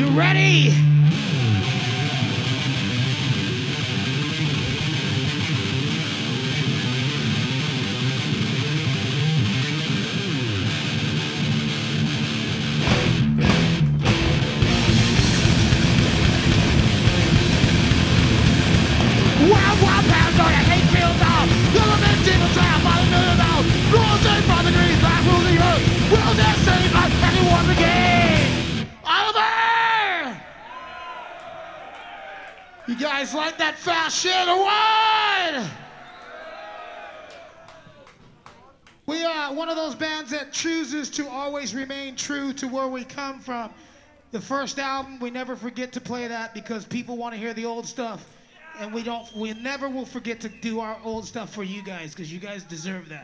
You ready? Wild, wild pounds on your hate field down. Element in the trap, by the million down. Rules in by the degrees, black rules of Europe. Will there save like anyone again? Oliver! You guys like that fast shit or what? We are one of those bands that chooses to always remain true to where we come from. The first album, we never forget to play that because people want to hear the old stuff. And we never will forget to do our old stuff for you guys because you guys deserve that.